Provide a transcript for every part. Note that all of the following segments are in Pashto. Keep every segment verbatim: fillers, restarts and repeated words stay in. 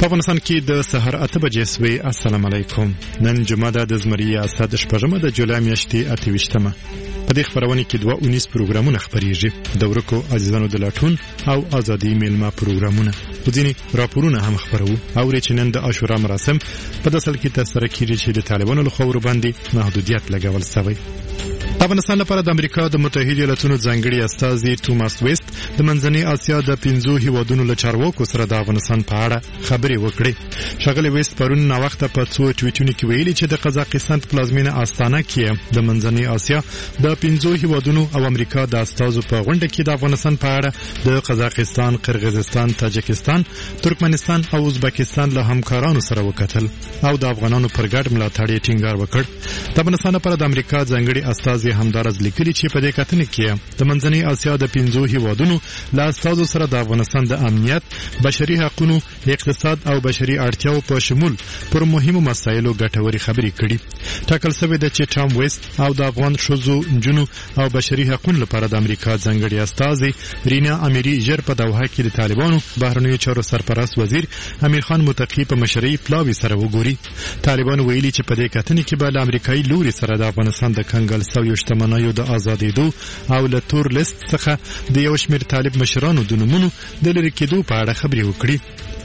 په افغانستان کې د سحر اته بجې سوي. السلام علیکم. نن جمعه ده د زمری اسد شپږمه د جولای میاشتې اته ویشتمه. په دې خبرونه کې دوه اونیس پروګرامونه خبريږي. د ورکو عزیزانو د لاټون او ازادي میلمه پروګرامونه. ځینې راپورونه هم خبرو او رچنن د عاشورا مراسم په داخل کې تاسو کېږي چې د طالبانو له خوا باندې محدودیت لګول شوی. افغانستان لپاره د امریکا د متحده ایالاتونو ځانګړي استازي توماس ویست د منځنۍ اسیا د پنځو هیوادونو له چارواکو سره د افغانستان په اړه خبرې وکړې. ښاغلی ویست پرون نا وخته په څو ټویټونو کې ویلي چې د قزاقستان په پلازمینه استانه کې د منځنۍ اسیا د پنځو هیوادونو او امریکا د استازو په غونډه کې د افغانستان په اړه د قزاقستان، قرغیزستان، تاجکستان، ترکمنستان او ازبکستان له همکارانو سره وکتل او د افغانانو پر ګډ ملاتړ یې ټینګار وکړ. د افغانستان لپاره د امریکا ځانګړي استازي همدارز لیکلي چې په دې کتنې کې د منځنۍ اسیا د پنځو هیوادونو له استازو سره د افغانستان د امنیت، بشري حقوقو، اقتصاد او بشري اړتیاو په شمول پر مهمو مسایلو ګټورې خبرې کړي. ټاکل شوی د چې ټام ویست او د افغان ښځو، نجونو او بشري حقوقو لپاره د امریکا ځانګړي استازي رینا امیری ژر په دوحه کې د طالبانو بهرنیو چارو سرپرست وزیر امیر خان متقی په مشرۍ پلاوي سره وګوري. طالبانو ویلي چې په دې کتنې کې به له امریکایي لوري سره د افغانستان د کنګل سویو شتمنیو د آزادېدو او له تور لیست څخه د یو شمېر طالب مشرانو د نومونو د لرې کېدو په اړه خبرې وکړي.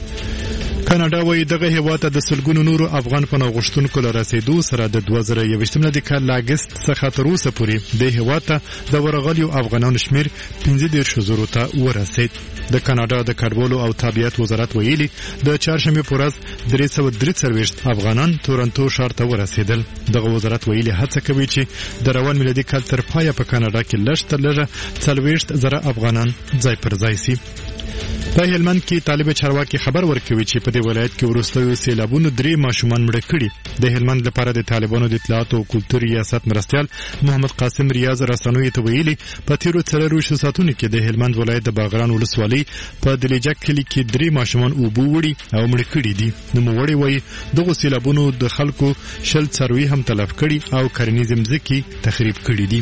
کاناډا وايي دغه هیواد ته د سلګونو نورو افغان پناه غوښتونکو له رسېدو سره د دوه زره یوویشتم د کال له اګست څخه تر اوسه پورې د هیواد ته د ورغلیو افغانانو شمېر پنځه دېرش زرو ته ورسېد. د کاناډا د کډوالو او تابعیت وزارت ویلي د چهارشنبې په ورځ درې سوه درې څلوېښت افغانان تورنټو ښار ته ورسېدل. دغه وزارت ویلي هڅه کوي چې د روان میلادي کال تر پایه په کاناډا کې لږ تر لږه څلوېښت زره افغانان ځای پر ځای سي. په هلمند کې طالب چارواکي خبر ورکوي چې په دې ولایت کې وروستیو سیلابونو درې ماشومان مړه کړي. د هلمند لپاره د طالبانو د اطلاعات او کلتور ریاست مرستیال محمد قاسم ریاض رسنوي ته ویلي په تیرو څلورویشتو ساعتونو کې د هلمند ولایت د باغران ولسوالۍ په دلیجک کلي کې درې ماشومان اوبو وړي او مړه کړي دي. نوموړی وایي دغو سیلابونو د خلکو شل څاروي هم تلف کړي او کرنیزې مځکې تخریب کړي دي.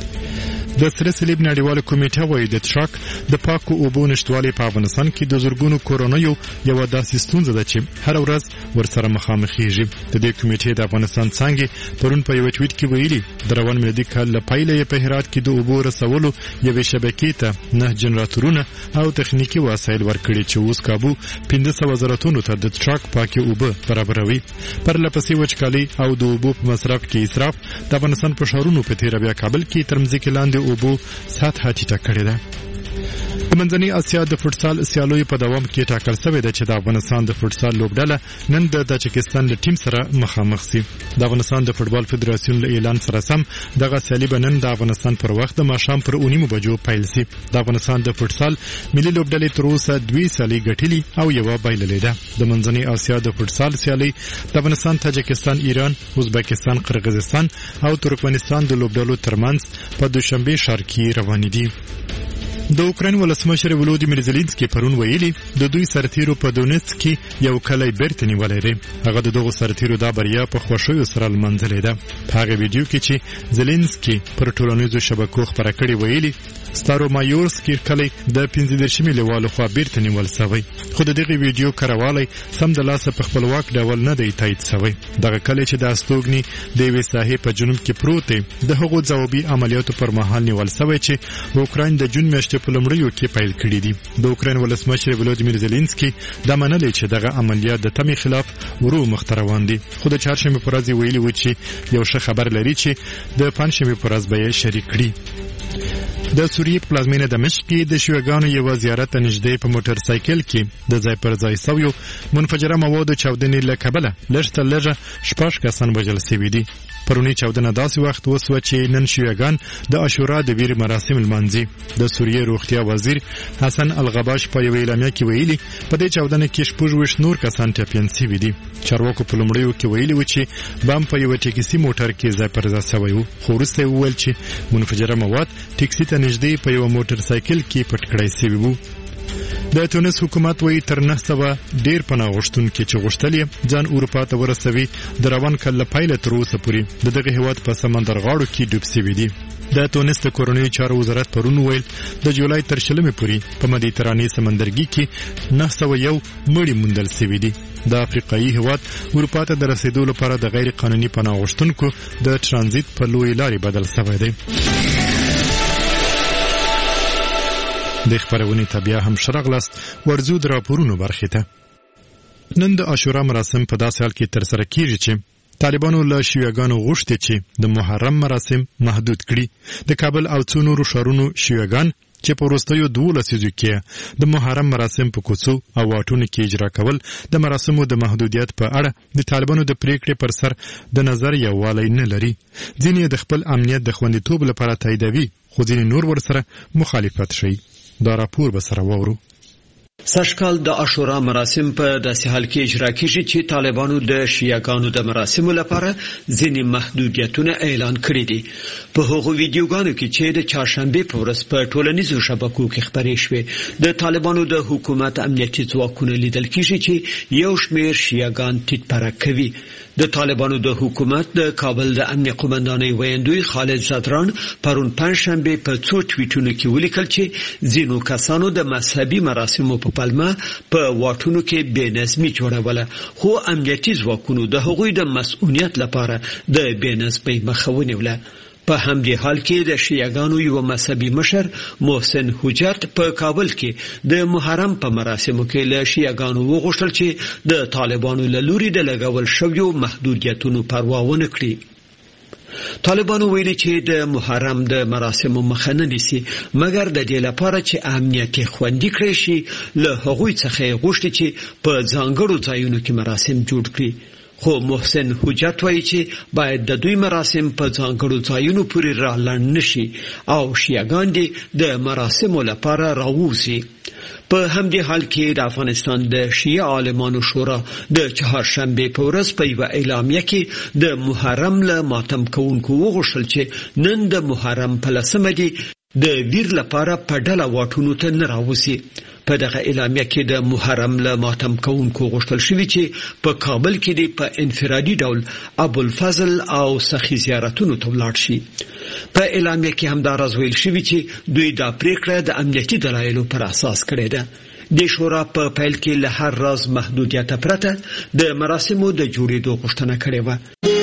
د سره صلیب نړیواله کمیټه وایي د تشاک د پاکو اوبو نشتوالي په افغانستان کې د زرګونو کورونیو یوه داسې ستونزه ده چې هر ورځ ورسره مخامخېږي. د دې کمیټې د افغانستان څانګې پرون په یوه ټویټ کې ویلي د روان میلادي کال له پیله یې په هرات کې د اوبو رسولو یوې شبکې ته نه جنراتورونه او تخنیکي وسایل ورکړي چې اوس کابو پنځه سوه زره تونو ته د تشاک پاکې اوبه برابروي. پرله پسې وچکالي او د اوبو په مصرف کې اسراف د افغانستان په ښارونو په تېره بیا کابل کې تر مځکې لاندې اوبو سطحه ټیټه کړې ده. د منځنۍ اسیا د فوټسال سیالیو په دوام کې ټاکل شوی ده چې د افغانستان د فوټسال لوبډله نن د تاجکستان له ټیم سره مخامخ سي. د افغانستان د فوټبال فدراسیون له اعلان سره سم دغه سیالي به نن د افغانستان پر وخت د ماښام پر اونیمو بجو پیل سي. د افغانستان د فوټسال ملي لوبډلې تر اوسه دوې سیالۍ ګټلې او یوه بایللې ده. د منځنۍ اسیا د فوټسال سیالۍ د افغانستان، تاجکستان، ایران، ازبکستان، قرغیزستان او ترکمنستان د لوبډلو ترمنځ په دوشنبه ښار کې روانې دي. د اوکراین ولسمشر ولودیمیر زيلنسکي پرون ویلي د دوی سرتیرو په دونیتس کې یو کلی بیرته نیولی دی. هغه د دغو سرتیرو دا بریا په خوښیو سره لمانځلې ده. په هغه ویډیو کې چې زيلنسکي پر ټولنیزو شبکو خپره کړې ویلي ستارومایورسکي کلی د پنځه دېرشمې لیوالو خوا بیرته نیول شوی، خو د دغې ویډیو کرهوالی سم د لاسه په خپلواک ډول نه دی تایید شوی. دغه کلی چې د استوګنې د یوې ساحې په جنوب کې پروت دی د هغو ځوابي عملیاتو پر مهال نیول شوی چې اوکراین د جون میاشتې په لومړیو کې پیل کړي دي. د اوکراین ولسمشر ولودیمیر زيلنسکي دا منلې چې دغه عملیات د تمې خلاف ورو مخته روان دي، خو د چهارشنبې په ورځ ویلي و چې یو ښه خبر لري چې د پنجشنبې په ورځ به یې شریک کړي. د سوریې په پلازمینه دمشق کې د شیعاګانو یوه زیارت ته نږدې په موټر سایکل کې د ځای پر ځای سویو منفجره موادو چاودنې له کبله لږ تر لږه شپږ کسان وژل شوي دي. پرونی چاودنه داسې وخت وسوه چې نن شیعاګان د عاشورا د ویر مراسم لمانځي. د سوریې روغتیا وزیر حسن الغباش په یوه اعلامیه کې ویلي په دې چاودنه کې شپږ ویشت نور کسان ټپیان شوي دي. چارواکو په لومړیو کې ویلي و چې بم په یوه ټیکسي موټر کې ځای پر ځای سوی و، خو وروسته یې وویل چې منفجره مواد ټیکسي ته نږدې په یوه موټر سایکل کې پټ کړی شوي وو. د تونس حکومت وایي تر نه سوه ډیر پناه غوښتونکي چې غوښتل یې ځان اروپا ته ورسوي د روان کال له پیله تر اوسه پورې د دغه هیواد په سمندرغاړو کې ډوب سوي دي. د تونس د کورنیو چارو وزارت پرون ویل د جولای تر شلمې پورې په مدیترانې سمندرګي کې نه سوه یو مړي موندل سوي دي. د افریقایي هیواد اروپا ته د رسیدو لپاره د غیر قانوني پناه غوښتونکو د ترانزیت په لوی لارې بدل شوی دی. د خبرونې تابع هم شرغلاست ورزو د راپورونو برخې ته. نن د عاشورا مراسم په داسې حال کې ترسره کیږي چې طالبانو له شیعاګانو غوښتي چې د محرم مراسم محدود کړي. د کابل او څو نورو ښارونو شیعاګان چې په وروستیو دوو لسیزو کې د محرم مراسم په کوڅو او واټونو کې اجرا کول د مراسمو د محدودیت په اړه د طالبانو د پریکړې پر سر د نظر یووالی نه لري. ځینې د خپل امنیت د خوندیتوب لپاره تاییدوي، خو ځینې نور ورسره مخالفت شي. دا راپور به سره واورو. سږکال د عاشورا مراسم په داسې حال کې اجرا کیږي چې طالبانو د شیعاګانو د مراسمو لپاره ځینې محدودیتونه اعلان کړي دي. په هغو ویډیوګانو کې چې د چهارشنبې په ورځ په ټولنیزو شبکو کې خپرې شوې، د طالبانو د حکومت امنیتي ځواکونه لیدل کیږي چې یو شمېر شیعاګان ټیټ پرک کوي. د طالبانو د حکومت د کابل د امنیه قومندانۍ ویاندوی خالد زدران پرون پنجشنبه په څو ټویټونو کې ولیکل چې ځینو کسانو د مذهبي مراسمو په پلمه په واټونو کې بې نظمي جوړوله، خو امنیتي ځواکونو د هغوی د مسؤلیت لپاره د بې نظمۍ مخه ونیوله. په همدې حال کې د شیعاګانو یو مذهبي مشر محسن حجت په کابل کې د محرم په مراسمو کې له شیعاګانو وغوښتل چې د طالبانو له لوري د لګول شویو محدودیتونو پروا ونه کړي. طالبانو ویلي چې د محرم د مراسمو مخه نه نیسي، مګر د دې لپاره چې امنیت خوندي کړي شي له هغوی څخه غوښتي چې په ځانګړو ځایونو کې مراسم جوړ کړي. خو محسن حجت وایي چې باید د دوی مراسم په ځانګړو ځایونو پورې رالنډ نشي او شیعاګان دې د مراسمو لپاره راووځي. په همدې حال کې د افغانستان د شیعه عالمانو شورا د چهارشنبې په ورځ په یوه اعلامیه کې د محرم له ماتم کوونکو وغوښتل چې نن د محرم په لسمه دي د ویر لپاره په ډله واټونو ته نه راوځي. په دغه اعلامیه کې د محرم له ماتم کوونکو غوښتل شوي چې په کابل کې د په انفرادي ډول ابوالفضل او سخي زیارتونو ته ولاړ شي. په اعلامیه کې هم دا راز ویل شوي چې دوی دا پریکړه د امنیتي دلایلو پر اساس کړې ده. د شورا په پیل کې له هر راز محدودیت پرته د مراسمو د جوړېدو غوښتنه کړې وه.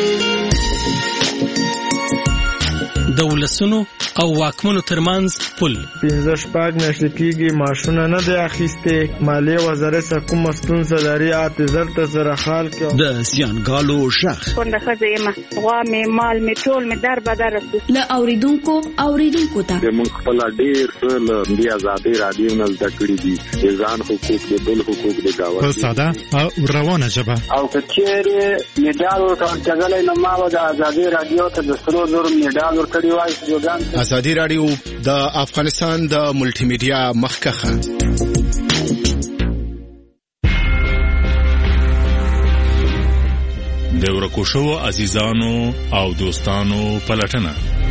د ولسونو او واکمنو ترمنځ پل پنځه شپږ میاشتې کېږي معاشونه نه دی اخیستې. مالیې وزارت څخه کومه ستونزه لري اته زر ته زره خال کې د زیانګالو غږ کونډه ښځه یم، غوا مې مال مې ټول مې در بدر له اوریدونکو اوریدونکو ته موږ خپل ډېر څه له دې ازادۍ رادیو نه زده کړي دي، د ځان حقوق د بل حقوق د گاونډي په ساده او روانه ژبه. او که چېرې میډال ورکړلی نو ما به د ازادۍ رادیو ته د سرو زرو میډال ورکړی وای. ازادي رادیو د افغانستان د ملټي میډیا مخکخه. د ورکو شوو عزیزانو او دوستانو پلټنه.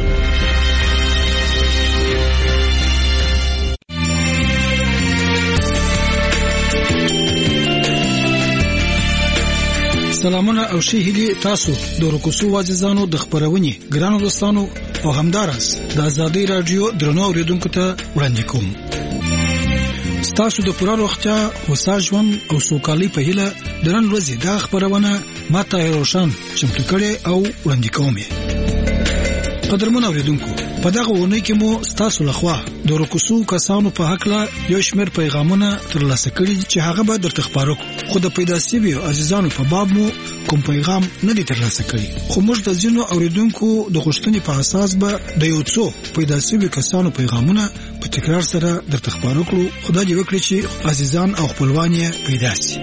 سلامونه او ښې هیلې تاسو د ورکو شوو عزیزانو د خپرونې ګرانو دوستانو او همداراز د ازادۍ رادیو درنو اوریدونکو ته وړاندې کوم. ستاسو د پوره روغتیا، هوسا ژوند او سوکالۍ په هیله د نن ورځې دا خپرونه ما طاهر روشن چمتو کړې او وړاندې کوم. قدرمن اوریدونکو، په دغه ورځ کې مو ستاسو لخوا د ورکو شوو کسانو په حق له یو شمېر پیغامونه ترلاسه کړي چې هغه به درته خپاره کړو، خو د پیدا شویو عزیزانو په باب مو کوم پیغام نه دی ترلاسه کړي. خو موږ د ځینو اوریدونکو د غوښتنې په اساس به د یو څو پیدا شویو کسانو پیغامونه په تکرار سره درته خپاره کړو. خدای دې وکړي چې عزیزان او خپلوان یې پیدا شي.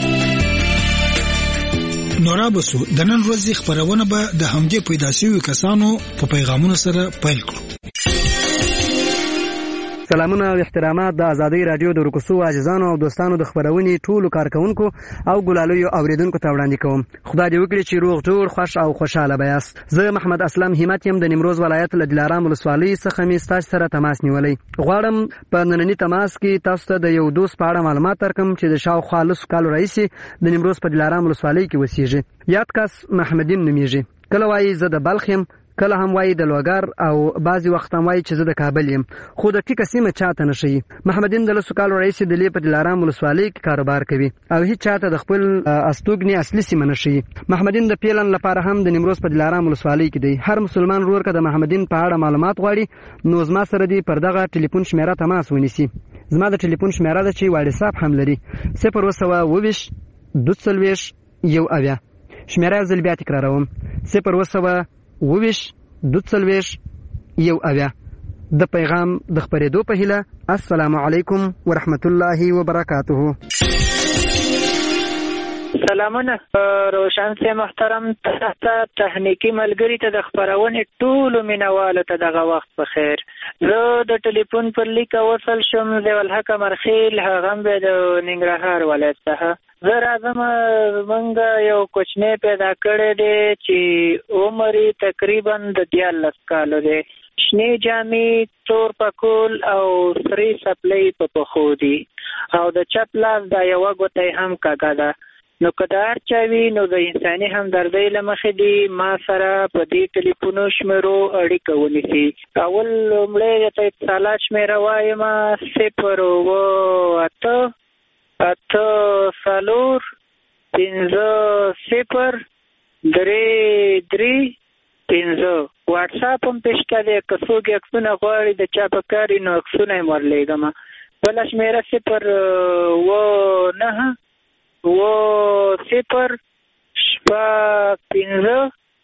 نورا بسو د نن ورځې خبرونه به د همدې پیدا شویو کسانو په پیغامونو سره پیل کړو. سلامونه او احترامات د ازادي رادیو د رکوسو عاجزانو او دوستانو د خبرونې ټولو کارکونکو او ګلالیو اوریدونکو ته وړاندې کوم. خدای دې وکړي چې روغ جوړ خوش او خوشاله بیاست. زه محمد اسلم همت يم د نیمروز ولایت له دلارام ولسوالۍ څخه می ستاسو سره تماس نیولې. غواړم په نننی تماس کې تاسو ته د یو دوست په اړه معلومات درکم چې د شاوخوا لس کالو راهیسې د نیمروز په دلارام ولسوالۍ کې اوسېږي. یاد کس محمدین نومیږي. کله وایي زه د بلخ یم، کله هم وایي د لوګر او بعضی وخت هم وایي چې زه د کابل یم، خو د ټیکه سیمه چاته نه ښیي. محمدین د لسو کالو راهیسې د لې په دلارام ولسوالۍ کې کاروبار کوي او هیڅ چاته د خپل استوګنې اصلي سیمه نه ښیي. محمدین د پیلن لپاره هم د نیمروز په دلارام ولسوالۍ کې دی. هر مسلمان ورور که د محمدین په اړه معلومات غواړي نو زما سره دی پر دغه ټلیفون شمیره تماس ونیسي. زما د ټلیفون شمیره ده چې واتساپ هم لري، صفر اووه سوه اوويشت دوه څلوېښت یو اویا. شمیره زل بیا تکراروم، صفر اووه سوه اوويشت دوه څلوېښت یو اویا. د پیغام د خپرېدو په هیله. السلام علیکم ورحمت الله وبرکاته. سلامونه روشن سي محترم ته تخنیکی ملګری ته د خبرونې ټولو مینوالو ته دغه وخت په خیر. زه د ټلیفون پر لیک وصل شم د الحق مرخیل هغه به د ننګرهار ولایت څخه. زه راځم موږ یو کوچنی پیدا کړی دی چې عمر تقریبا د دیارلس کالو دی. شنې جامې، تور پکول او سرې سپلۍ په پښو دي او د چپ لاس دا یوه ګوته هم کږه ده. نو که د هر چا وي نو د انساني همدردۍ له مخې دي ما سره په دې ټلیفونو شمیرو اړیکه ونیسي. اول لومړی درته اتصالات شمیره وایم: صفر اووه اته اته څلور پنځه صفر درې درې پنځه. واټساپ هم پېشته دی، که څوک عکسونه غواړي د چا په کار وي نو عکسونه یې ورلیږم. بله شمیره صفر اووه نهه اووه صفر شپږ پنځه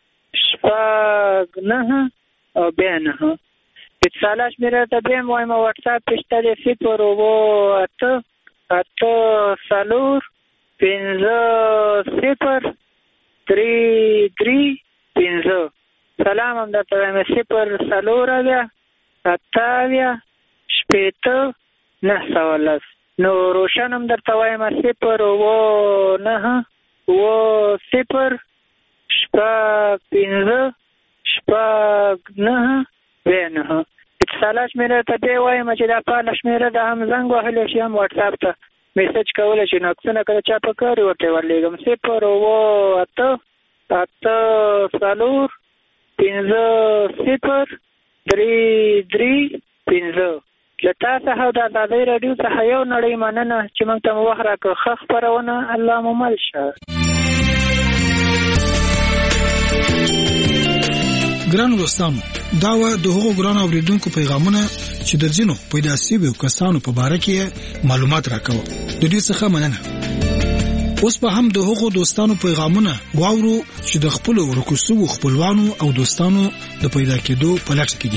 شپږ نهه او بیا نهه. اتصالات شمیره ته بیا هم وایم: واټساپ پېشته دی صفر اووه اته اته څلور پنځه صفر درې درې پنځه. سلام هم درته وایم: صفر څلور اویا اته اویا شپېته نهه سوه لس. نو روشن هم درته وایم: صفر اووه نهه اووه صفر شپږ پنځه شپږ نهه بیا نهه. اتصالات شمیره ته بیا وایم چې دا فعاله شمیره ده، هم زنګ وهلی شي هم واټساپ ته میسج کولی شي. نو عکسونه که د چا په کار وي ورته یې ورلیږم. صفر اووه اته اته څلور پنځه صفر درې درې پنځه. له تا څخه او د ازادۍ راډیو څخه یو نړۍ مننه چې موږ ته مو وخت راکړ. ښه خپرونه، الله مو مل شه. ګرانو دوستانو، دا و د هغو ګرانو اوریدونکو پیغامونه چې د ځینو پیدا شویو کسانو په باره کې معلومات راکوه. د دې څخه مننه. اوس به هم د هغو دوستانو پیغامونه واورو چې د خپلو ورکوسو خپلوانو او دوستانو د پیدا کېدو په لټه کې دي.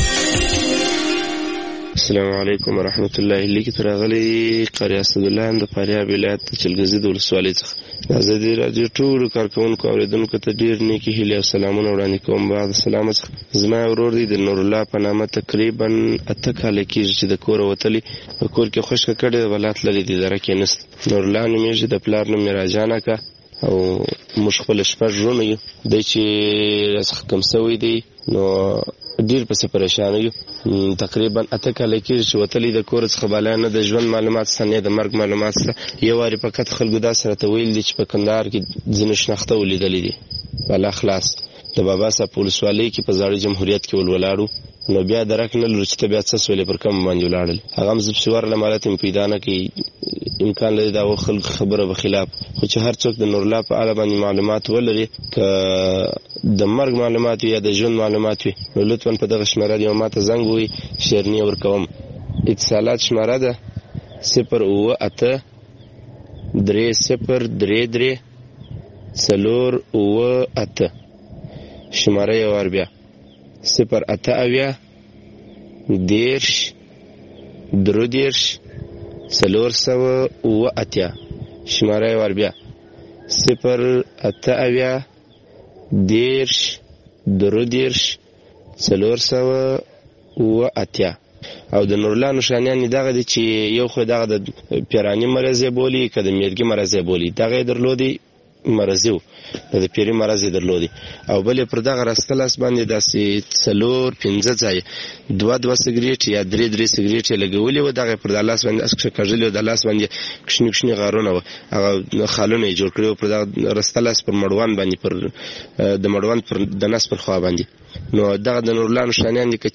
السلام علیکم ورحمت الله. لیک تر غلي قاری اسد الله د فاریاب ولایت چلګزي د ولسوالۍ څخه د ازادي رادیو ټولو کارکونکو اوریدونکو ته ډیر نیکی هیله او سلامونه وړاندې کوم. بعد سلام زما ورور دی د نور الله په نامه تقریبا اته کال کېږي چې د کور وتلی په کور کې خوشک کړي ولات لري د درکې نست. نور الله نومېږي، د پلار نوم راجانه کا او مش خپل شپږ ژوند یو د چې رسخ کم سوی دی. نو ډیر په پریشان یو. تقریبا اته کال کېږي چې وتلی د کور څخه بالا نه د ژوند معلومات سره د مرګ معلومات سره. یو واری په کته خلکو دا سره ته ویل دي چې په کندهار کې ځینې شناخته ولیدلې دي بالا خلاص د بابا صاحب ولسوالۍ کې په زاړه جمهوریت کې ولولاړو. نو بیا درک نه لرو چې ته بیا څه سولې پر کم باندې ولاړل. هغه هم زه پسې ورله مالت م پیدا نه کوي، امکان لري دا خلک خبره به خلاف. خو چې هر څوک د نورالله په اړه باندې معلومات ولري، که د مرګ معلومات وي یا د ژوند معلومات وي، نو لطفا په دغه شمېره یو ماته زنګ ووهئ، شیرني ورکوم. اتصالات شمېره ده صفر اووه اته درې صفر درې درې څلور اووه اته. شمېره یې وار بیا صفر اته اویا دېرش درې دېرش څلور سوه اووه اتیا. شمېره یې وار بیا صفر اته اویا دېرش درې دېرش څلور سوه اووه اتیا. او د نورلانو شانیان دغه دي چې یو خو دغه د پیرانی مرزه بولی کده میرګي مرزه بولی دغه درلودي مرزو د پیری مرزه درلودي او بلې پر دغه رستلاس باندې داسې څلور پنځه ځای دوه دوه سیګریټ یا درې درې سیګریټ لګولې و دغه پر دلاس باندې اسکه کاجل د لاس باندې کښنی کښنی غارونه و هغه خالونه جوړ کړو پر دغه رستلاس پر مړوان باندې پر د مړوان پر د نس پر خوا باندې نو دغه د نورلانو شانیان دي